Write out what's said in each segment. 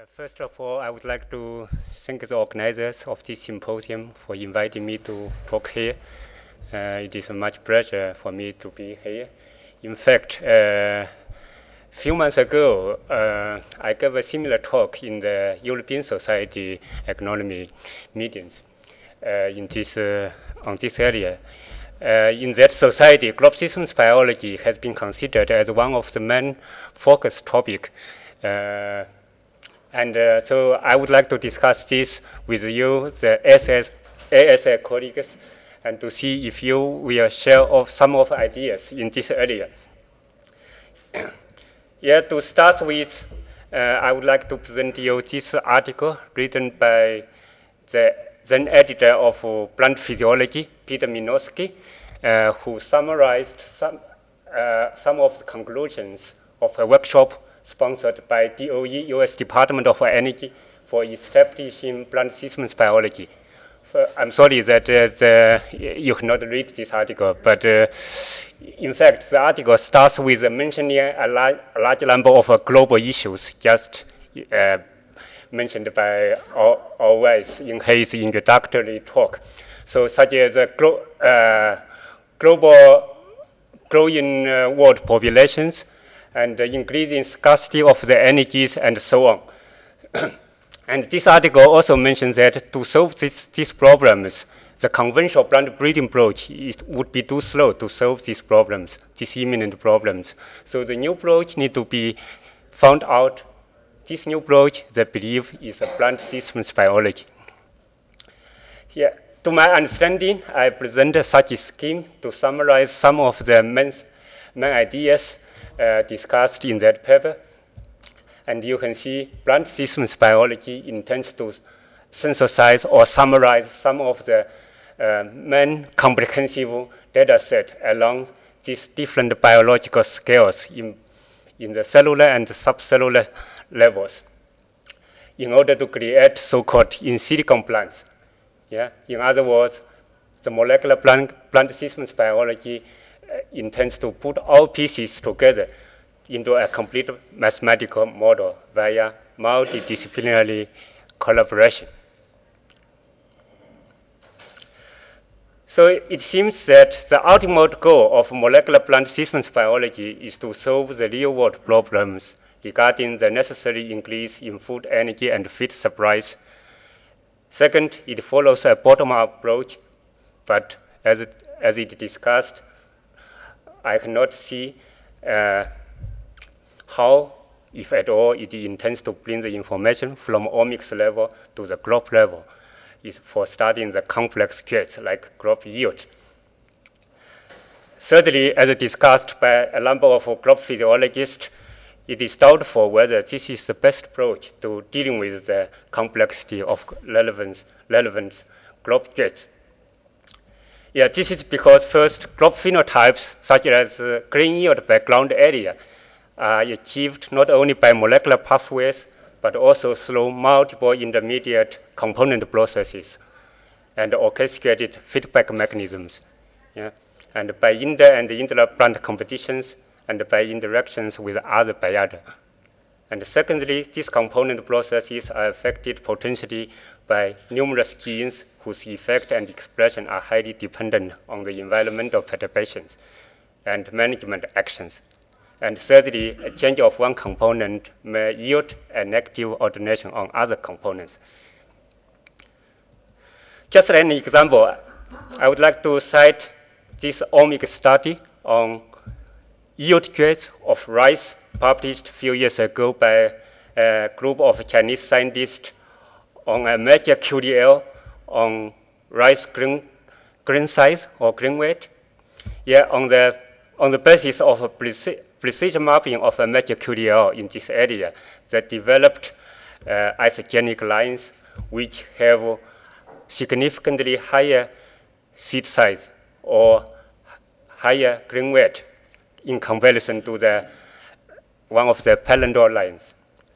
First of all, I would like to thank the organizers of this symposium for inviting me to talk here. It is a much pleasure for me to be here. In fact, a few months ago, I gave a similar talk in the European Society Economy meetings on this area. In that society, global systems biology has been considered as one of the main focus topics. So I would like to discuss this with you, the ASA colleagues, and to see if you will share some of ideas in this area. Yeah, to start with, I would like to present you this article written by the then editor of Plant Physiology, Peter Minosky, who summarized some of the conclusions of a workshop sponsored by DOE, U.S. Department of Energy, for establishing plant systems biology. I'm sorry that you cannot read this article, but in fact, the article starts with mentioning a large number of global issues just mentioned by Always in his introductory talk. So such as global growing world populations, and increasing scarcity of the energies, and so on. And this article also mentions that to solve these problems, the conventional plant breeding approach would be too slow to solve these problems, these imminent problems. So the new approach needs to be found out. This new approach, they believe, is a plant systems biology. Here, to my understanding, I present such a scheme to summarize some of the main ideas discussed in that paper. And you can see plant systems biology intends to synthesize or summarize some of the main comprehensive data set along these different biological scales in the cellular and subcellular levels in order to create so-called in silico plants. Yeah? In other words, the molecular plant systems biology intends to put all pieces together into a complete mathematical model via multidisciplinary collaboration. So it seems that the ultimate goal of molecular plant systems biology is to solve the real-world problems regarding the necessary increase in food energy and feed supplies. Second, it follows a bottom-up approach, but as it discussed, I cannot see how, if at all, it intends to bring the information from omics level to the crop level for studying the complex traits like crop yield. Thirdly, as discussed by a number of crop physiologists, it is doubtful whether this is the best approach to dealing with the complexity of relevant crop traits. Yeah, this is because first, crop phenotypes such as grain yield background area are achieved not only by molecular pathways, but also through multiple intermediate component processes and orchestrated feedback mechanisms, yeah? And by inter and inter-plant competitions, and by interactions with other biota. And secondly, these component processes are affected potentially by numerous genes whose effect and expression are highly dependent on the environmental perturbations and management actions. And thirdly, a change of one component may yield a negative alternation on other components. Just an example, I would like to cite this omic study on yield traits of rice published a few years ago by a group of Chinese scientists on a major QDL on rice grain size or grain weight. Yeah, on the basis of a precision mapping of a major QDL in this area that developed isogenic lines which have significantly higher seed size or higher grain weight in comparison to one of the Pallendor lines.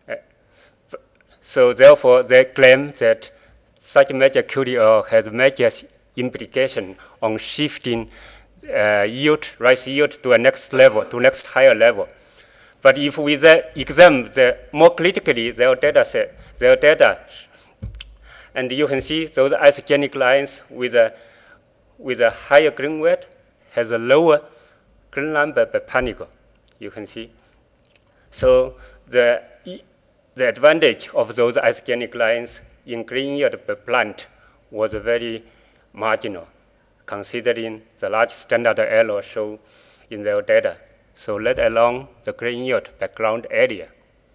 So therefore, they claim that such major QDL has major implication on shifting rice yield to a next level, to next higher level. But if we examine more critically their data, and you can see those isogenic lines with a higher grain weight has a lower grain number per panicle, you can see. So the advantage of those isogenic lines in grain yield per plant was very marginal, considering the large standard error shown in their data, so let alone the grain yield per ground area.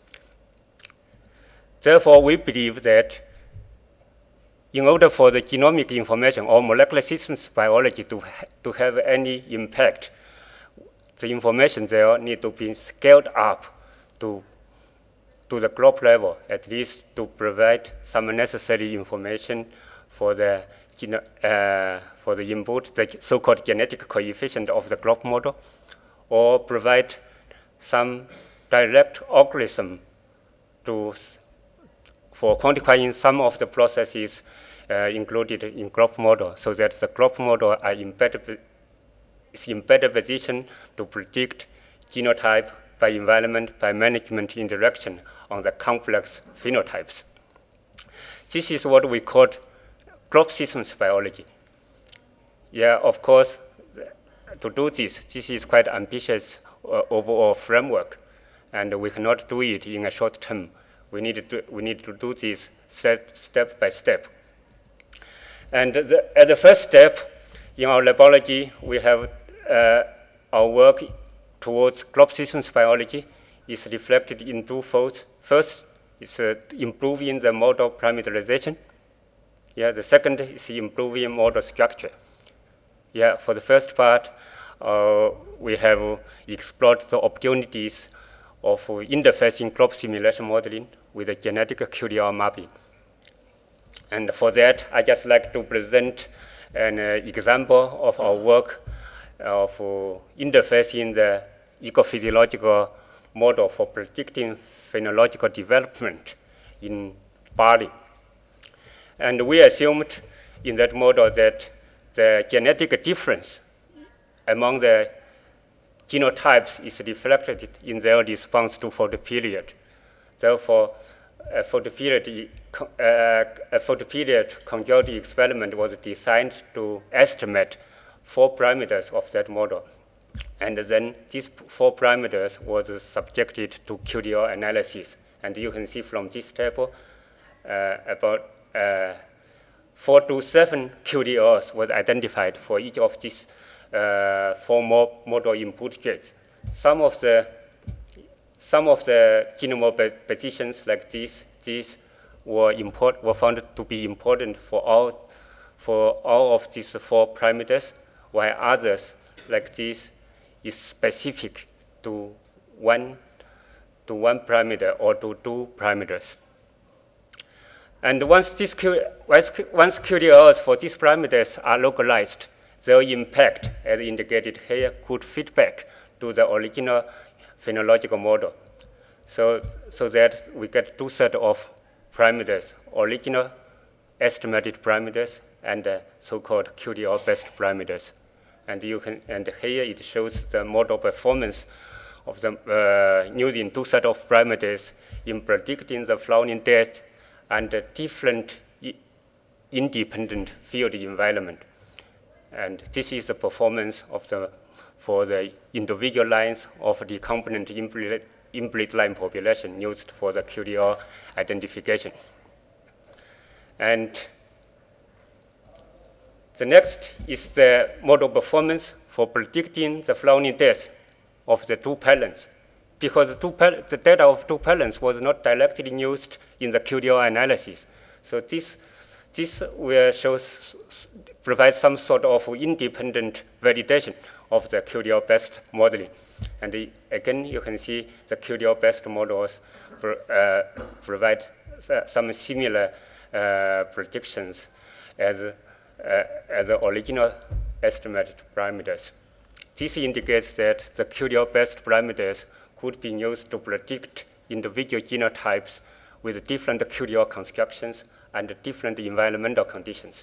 Therefore, we believe that in order for the genomic information or molecular systems biology to have any impact, the information there need to be scaled up to the crop level, at least to provide some necessary information for the input, the so-called genetic coefficient of the crop model, or provide some direct algorithm for quantifying some of the processes included in crop model, so that the crop model is in better position to predict genotype by environment, by management interaction on the complex phenotypes. This is what we call crop systems biology. Yeah, of course, to do this is quite ambitious overall framework, and we cannot do it in a short term. We need to do this step by step. And at the first step in our laboratory, we have our work towards crop systems biology is reflected in two folds. First is improving the model parameterization. Yeah, the second is improving model structure. Yeah, for the first part, we have explored the opportunities of interfacing crop simulation modeling with the genetic QDR mapping. And for that, I just like to present an example of our work of interfacing the ecophysiological model for predicting phenological development in barley. And we assumed in that model that the genetic difference among the genotypes is reflected in their response to photoperiod. Therefore, a photoperiod conjugate experiment was designed to estimate 4 parameters of that model. And then these 4 parameters was subjected to QDR analysis. And you can see from this table about 4 to 7 QDRs was identified for each of these 4 model input gates. Some of the genome positions like these were found to be important for all of these 4 parameters, while others like this is specific to one parameter or to 2 parameters. And once QDRs for these parameters are localized, their impact, as indicated here, could feed back to the original phenological model. So that we get 2 sets of parameters, original estimated parameters and so-called QDR-based parameters. And here it shows the model performance of the using 2 sets of parameters in predicting the flowering depth and different independent field environment. And this is the performance of for the individual lines of the component inbreed line population used for the QDR identification. And the next is the model performance for predicting the flowering depth of the 2 parents, because the data of 2 parents was not directly used in the QDR analysis. So this will provide some sort of independent validation of the QDR-based modeling. And again, you can see the QDR-based models provide some similar predictions as the original estimated parameters. This indicates that the QDR-based parameters could be used to predict individual genotypes with different QDR constructions and different environmental conditions.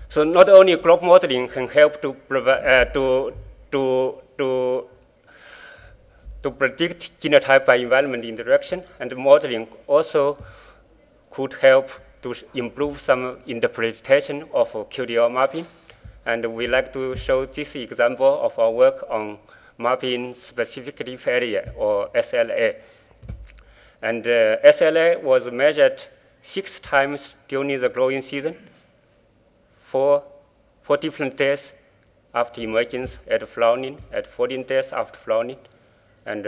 So not only crop modeling can help to provide to predict genotype by environment interaction, and modeling also could help to improve some interpretation of QDL mapping. And we like to show this example of our work on mapping specific leaf area, or SLA. And SLA was measured 6 times during the growing season for 4 different days after emergence at flowering, at 14 days after flowering. And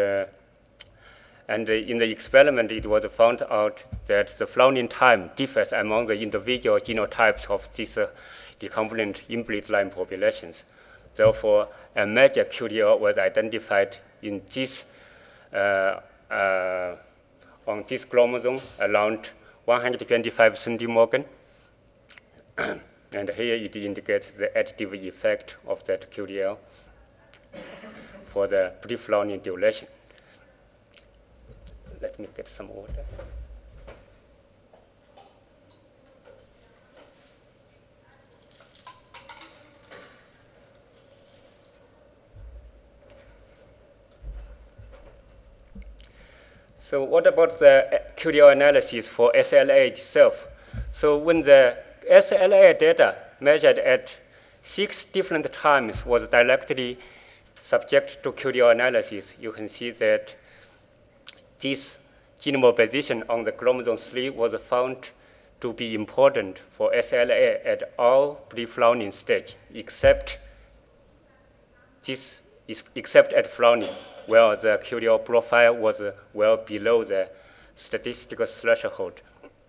in the experiment, it was found out that the flowering time differs among the individual genotypes of these recombinant inbreed line populations. Therefore, a major QDL was identified in this on this chromosome around 125 centimorgan. And here it indicates the additive effect of that QDL for the pre-flowering duration. Let me get some water. So what about the QDL analysis for SLA itself? So when the SLA data measured at 6 different times was directly subject to QDL analysis, you can see that this genome position on the chromosome 3 was found to be important for SLA at all pre-flowering stage, except at flowering, where the QDL profile was well below the statistical threshold.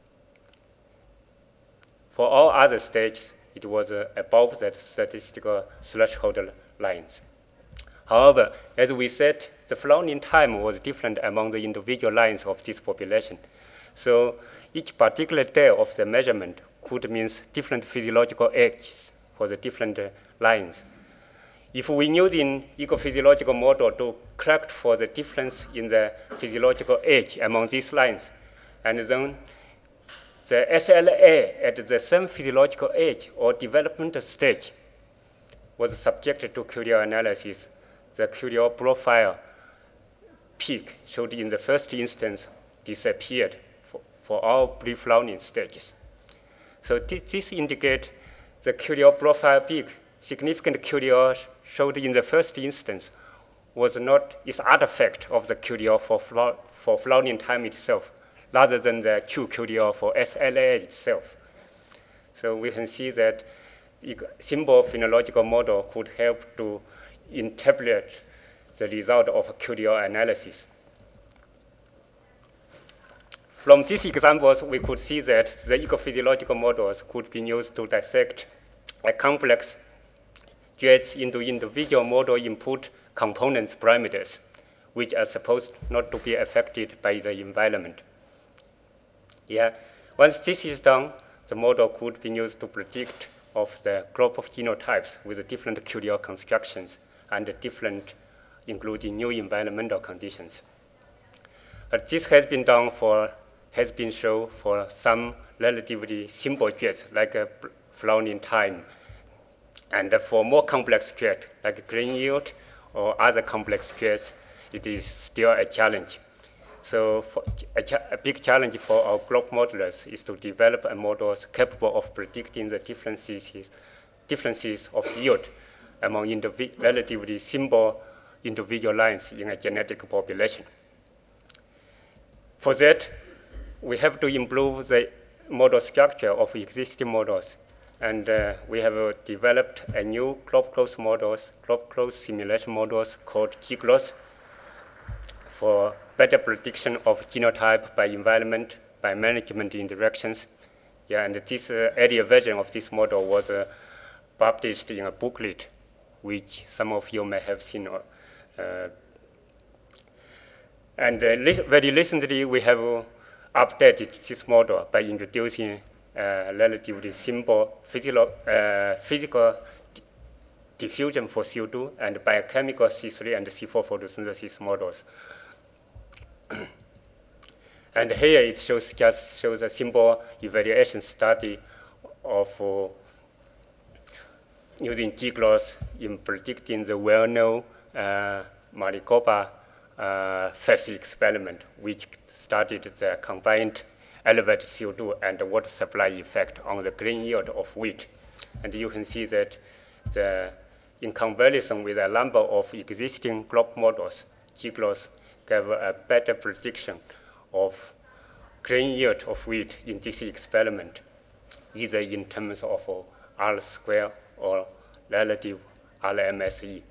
For all other stages, it was above the statistical threshold lines. However, as we said, the flowering time was different among the individual lines of this population. So each particular day of the measurement could mean different physiological ages for the different lines. If we use an ecophysiological model to correct for the difference in the physiological age among these lines, and then the SLA at the same physiological age or developmental stage was subjected to QDL analysis, the QDL profile peak showed in the first instance disappeared for all pre-flowering stages. So this indicates the QDL profile peak, significant QDL showed in the first instance was not its artifact of the QDL for flowering time itself, rather than the true QDL for SLA itself. So we can see that simple phenological model could help to interpret the result of QDL analysis. From these examples, we could see that the ecophysiological models could be used to dissect a complex jets into individual model input components parameters, which are supposed not to be affected by the environment. Yeah. Once this is done, the model could be used to predict of the group of genotypes with different QDL constructions and different, including new environmental conditions. But this has been shown for some relatively simple jets, like flowering time. And for more complex jets, like grain yield or other complex jets, it is still a challenge. So a big challenge for our group modelers is to develop a models capable of predicting the differences of yield among relatively simple individual lines in a genetic population. For that, we have to improve the model structure of existing models. And we have developed a new crop growth simulation models called GGLOS for better prediction of genotype by environment, by management interactions. Yeah, and this earlier version of this model was published in a booklet, which some of you may have seen. Very recently, we have updated this model by introducing relatively simple physical diffusion for CO2 and biochemical C3 and C4 photosynthesis models. And here it just shows a simple evaluation study of using G-gloss in predicting the well-known Maricopa phase experiment, which studied the combined elevated CO2 and water supply effect on the grain yield of wheat. And you can see that in comparison with a number of existing crop models, G-gloss gave a better prediction of grain yield of wheat in this experiment, either in terms of R square or relative RMSE.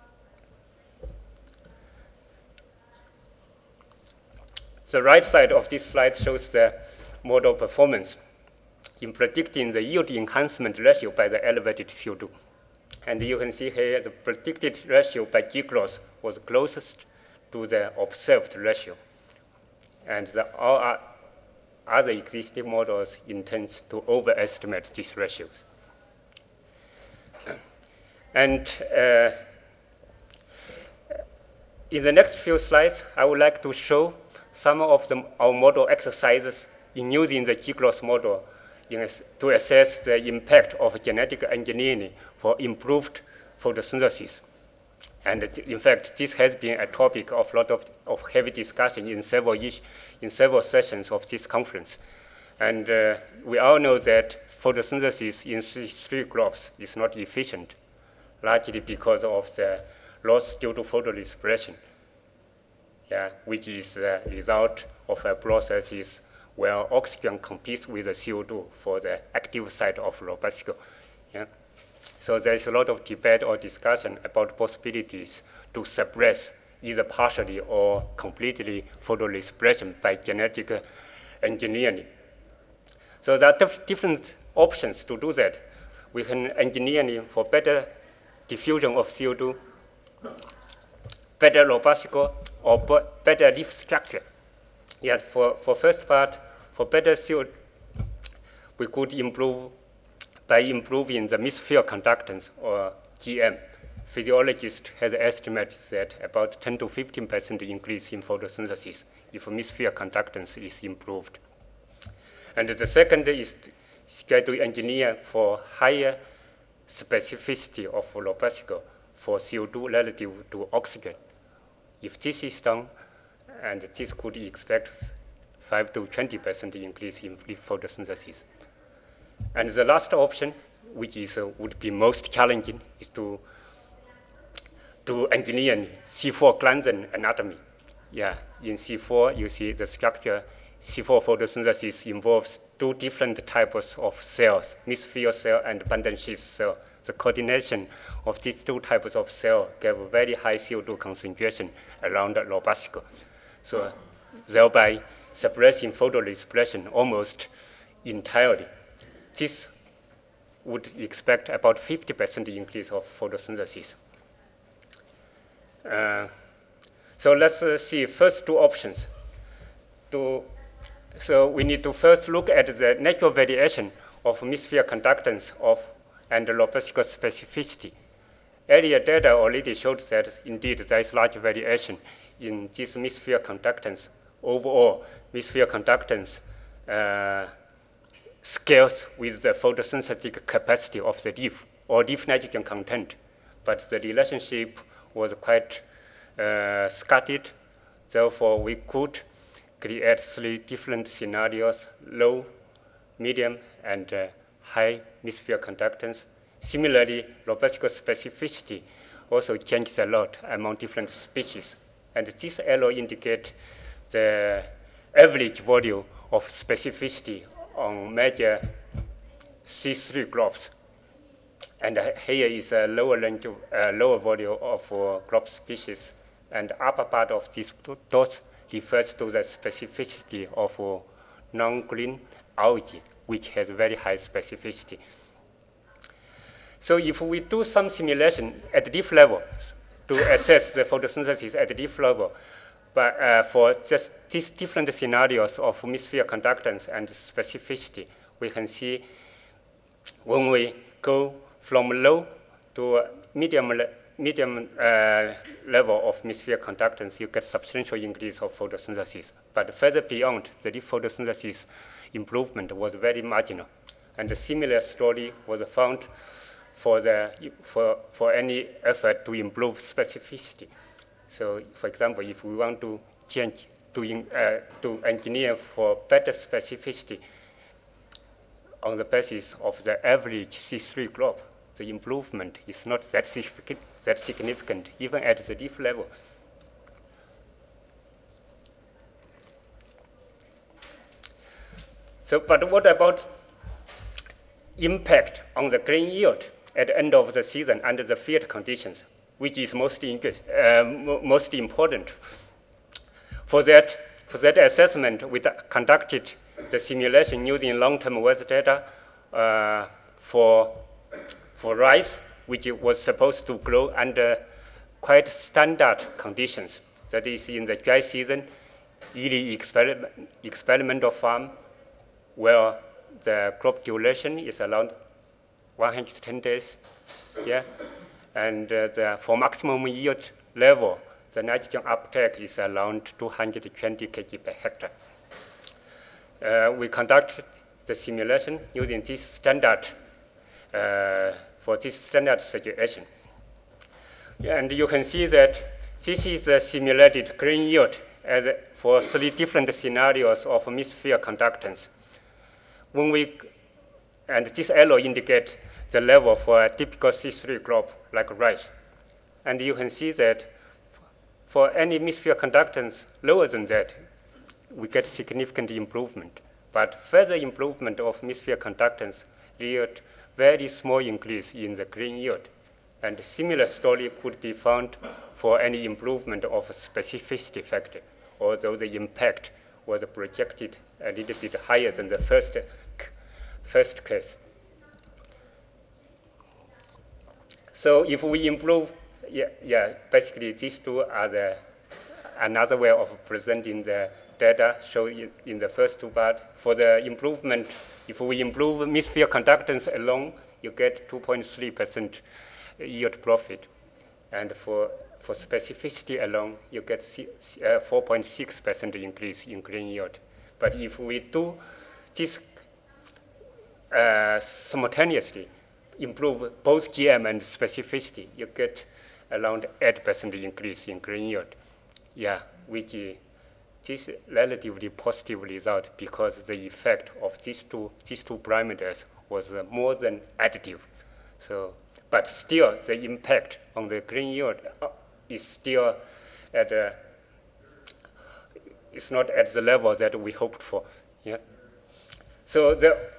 The right side of this slide shows the model performance in predicting the yield enhancement ratio by the elevated CO2. And you can see here the predicted ratio by G-gloss was closest to the observed ratio. And all other existing models intend to overestimate these ratios. And in the next few slides, I would like to show some of our model exercises in using the G-gloss model to assess the impact of genetic engineering for improved photosynthesis. And in fact, this has been a topic of a lot of heavy discussion in several sessions of this conference. And we all know that photosynthesis in C3 crops is not efficient, largely because of the loss due to photorespiration, which is the result of a process where oxygen competes with the CO2 for the active site of robusco. So there's a lot of debate or discussion about possibilities to suppress either partially or completely photorespiration by genetic engineering. So there are different options to do that. We can engineer for better diffusion of CO2, better robusco, or better leaf structure. Yet for first part, for better CO2, we could improve by improving the mesosphere conductance, or GM. Physiologists have estimated that about 10 to 15% increase in photosynthesis if mesosphere conductance is improved. And the second is try to engineer for higher specificity of robusco for CO2 relative to oxygen. If this is done, and this could expect 5 to 20% increase in photosynthesis. And the last option, which would be most challenging, is to engineer C4 glanzon anatomy. In C4, you see the structure. C4 photosynthesis involves two different types of cells, mesosphere cell and bundle sheath cell. The coordination of these two types of cells gave very high CO2 concentration around the robusco, so thereby suppressing photorespiration almost entirely. This would expect about 50% increase of photosynthesis. So let's see first two options. So we need to first look at the natural variation of mesosphere conductance and robusco specificity. Earlier data already showed that indeed there is large variation in this mesosphere conductance. Overall, mesosphere conductance scales with the photosynthetic capacity of the leaf or leaf nitrogen content, but the relationship was quite scattered. Therefore, we could create three different scenarios: low, medium, and high mesosphere conductance. Similarly, robusco specificity also changes a lot among different species, and this arrow indicates the average value of specificity on major C3 crops. And here is a lower range of lower value of crop species, and the upper part of this dot refers to the specificity of non-green algae, which has very high specificity. So if we do some simulation at leaf level to assess the photosynthesis at leaf level, but for just these different scenarios of mesosphere conductance and specificity, we can see when we go from low to medium level of mesosphere conductance, you get substantial increase of photosynthesis. But further beyond, the leaf photosynthesis improvement was very marginal. And a similar story was found for any effort to improve specificity. So, for example, if we want to change to engineer for better specificity on the basis of the average C3 crop, the improvement is not that significant, even at the leaf level. So, but what about impact on the grain yield at the end of the season under the field conditions, which is most important? For that assessment, we conducted the simulation using long-term weather data for rice, which was supposed to grow under quite standard conditions. That is, in the dry season, yearly experimental farm, where the crop duration is around 110 days, yeah, and for maximum yield level, the nitrogen uptake is around 220 kg per hectare. We conduct the simulation using this standard for this standard situation. And you can see that this is the simulated grain yield for 3 different scenarios of mixed-field conductance. And this arrow indicates the level for a typical C3 crop like rice. And you can see that for any mixed-field conductance lower than that, we get significant improvement. But further improvement of mixed-field conductance yield very small increase in the grain yield. And a similar story could be found for any improvement of specificity factor, although the impact was projected a little bit higher than the first case. So if we improve, basically these two are another way of presenting the data shown in the first two parts. For the improvement, if we improve mixed-field conductance alone, you get 2.3% yield profit. And for specificity alone, you get 4.6% increase in grain yield. But if we do this simultaneously, improve both GM and specificity, you get around 8% increase in grain yield. Yeah, which this relatively positive result because the effect of these two parameters was more than additive. So, but still, the impact on the grain yield is still it's not at the level that we hoped for. Yeah. So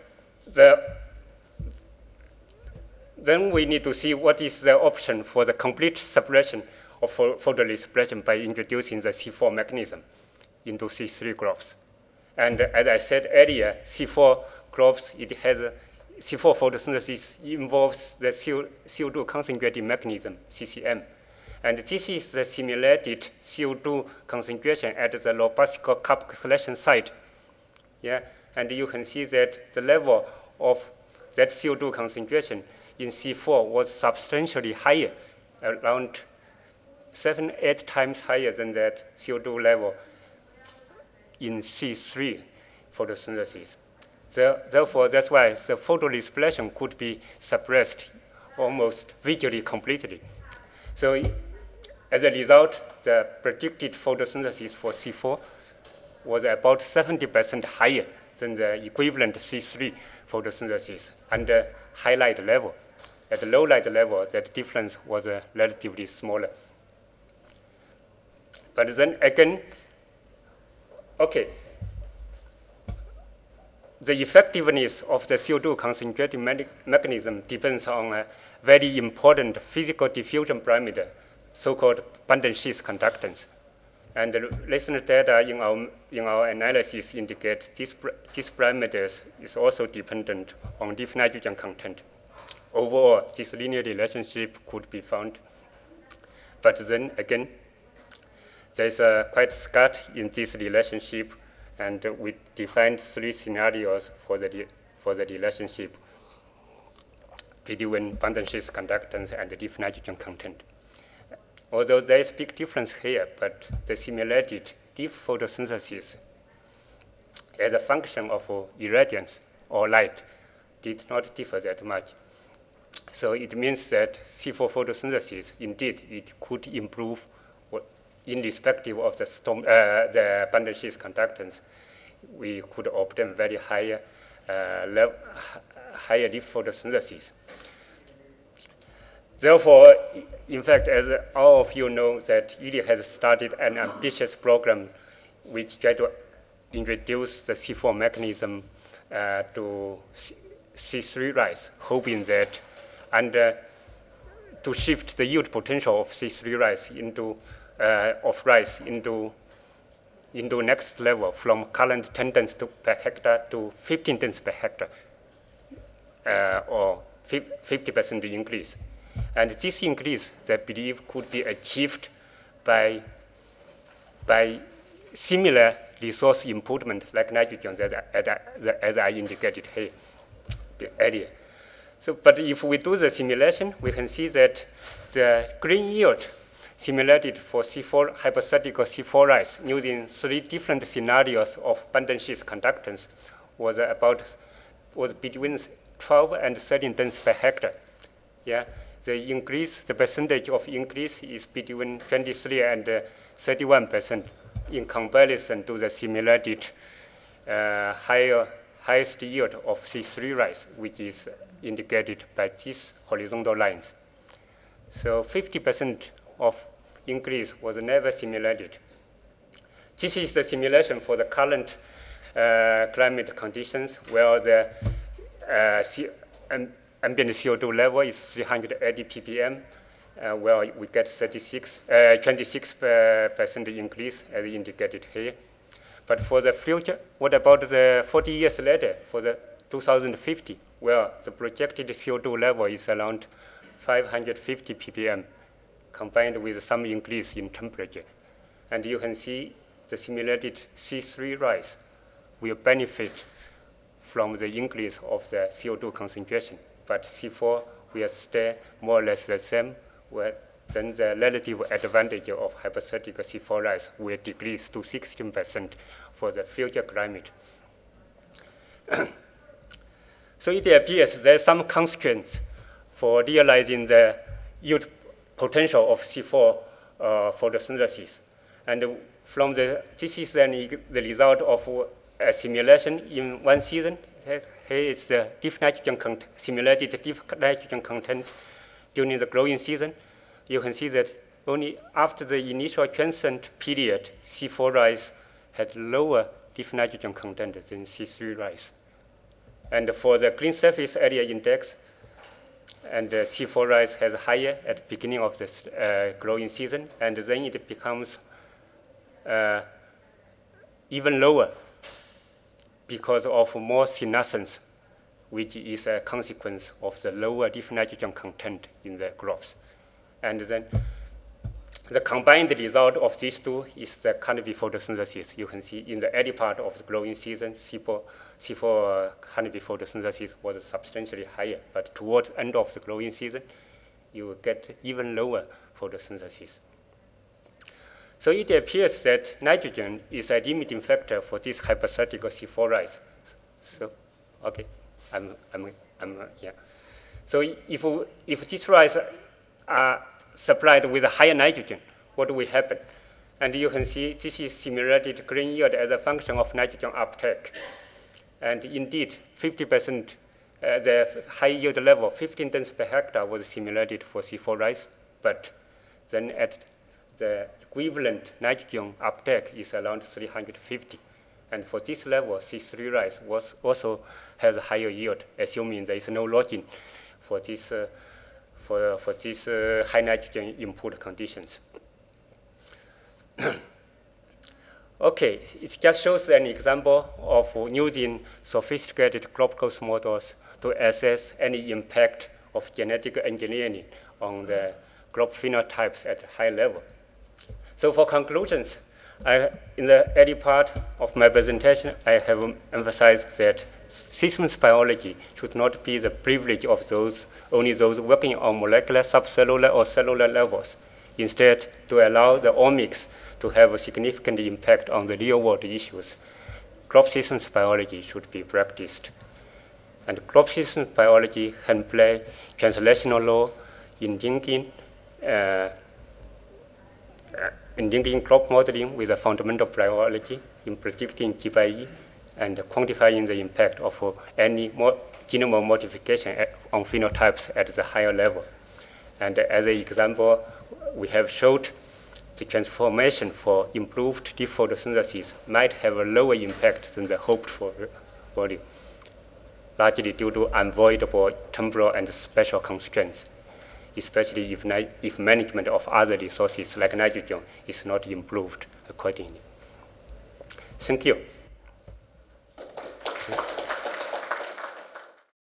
then we need to see what is the option for the complete suppression of photo suppression by introducing the C4 mechanism into C3 crops. And as I said earlier, C4 crops, C4 photosynthesis involves the CO2 concentrating mechanism, CCM. And this is the simulated CO2 concentration at the robust cup collection site. Yeah, and you can see that the level of that CO2 concentration in C4 was substantially higher, around 7-8 times higher than that CO2 level in C3 photosynthesis. Therefore, that's why the photorespiration could be suppressed almost visually completely. So as a result, the predicted photosynthesis for C4 was about 70% higher than the equivalent C3 photosynthesis under high light level. At the low light level, that difference was relatively smaller. But then again, okay, the effectiveness of the CO2 concentrating mechanism depends on a very important physical diffusion parameter, so-called bundle sheath conductance. And the recent data in our analysis indicate these parameters is also dependent on leaf nitrogen content. Overall, this linear relationship could be found. But then again, there's quite scat in this relationship, and we defined 3 scenarios for the relationship between bundle sheath conductance and the leaf nitrogen content. Although there is big difference here, but the simulated leaf photosynthesis as a function of irradiance or light did not differ that much. So it means that C4 photosynthesis, indeed, it could improve irrespective of the bundle sheath conductance. We could obtain very higher leaf photosynthesis. Therefore, in fact, as all of you know, that IRRI has started an ambitious program which try to introduce the C4 mechanism to C3 rice, hoping that to shift the yield potential of C3 rice into next level from current 10 tons per hectare to 15 tons per hectare, or 50% increase. And this increase, they believe, could be achieved by similar resource improvement like nitrogen as I indicated here earlier. So, but if we do the simulation, we can see that the green yield simulated for C4 hypothetical C4 rice using 3 different scenarios of bundle sheath conductance was between 12 and 13 tons per hectare. Yeah, the percentage of increase is between 23 and 31% in comparison to the simulated highest yield of C3 rice, which is indicated by these horizontal lines. So 50% of increase was never simulated. This is the simulation for the current climate conditions where the ambient CO2 level is 380 ppm, where we get 26% increase as indicated here. But for the future, what about the 40 years later, for the 2050, where the projected CO2 level is around 550 ppm, combined with some increase in temperature. And you can see the simulated C3 rice will benefit from the increase of the CO2 concentration, but C4 will stay more or less the same, where then the relative advantage of hypothetical C4 rice will decrease to 16% for the future climate. So it appears there's some constraints for realizing the yield potential of C4 photosynthesis. And from this is then the result of a simulation in one season. Here is the simulated deep nitrogen content during the growing season. You can see that only after the initial transient period, C4 rice had lower deep nitrogen content than C3 rice. And for the green surface area index, and C4 rice has higher at the beginning of this growing season, and then it becomes even lower because of more senescence, which is a consequence of the lower deep nitrogen content in the growth. And then the combined result of these two is the canopy photosynthesis. You can see in the early part of the growing season, C4 canopy photosynthesis was substantially higher, but towards the end of the growing season, you will get even lower photosynthesis. So it appears that nitrogen is a limiting factor for this hypothetical C4 rice. So, okay, yeah. So if these rice are supplied with higher nitrogen, what will happen? And you can see this is simulated green yield as a function of nitrogen uptake. And indeed, 50%, the high yield level, 15 tons per hectare, was simulated for C4 rice, but then at the equivalent nitrogen uptake is around 350. And for this level, C3 rice also has a higher yield, assuming there is no lodging for this high nitrogen input conditions. Okay, it just shows an example of using sophisticated crop growth models to assess any impact of genetic engineering on the crop phenotypes at high level. So for conclusions, in the early part of my presentation, I have emphasized that systems biology should not be the privilege of only those working on molecular, subcellular, or cellular levels. Instead, to allow the omics to have a significant impact on the real-world issues, crop systems biology should be practiced. And crop systems biology can play translational role in linking crop modeling with the fundamental biology in predicting GBE and quantifying the impact of any genome modification on phenotypes at the higher level. And as an example, we have showed the transformation for improved deep photosynthesis might have a lower impact than the hoped for value, largely due to unavoidable temporal and spatial constraints, especially if management of other resources like nitrogen is not improved accordingly. Thank you.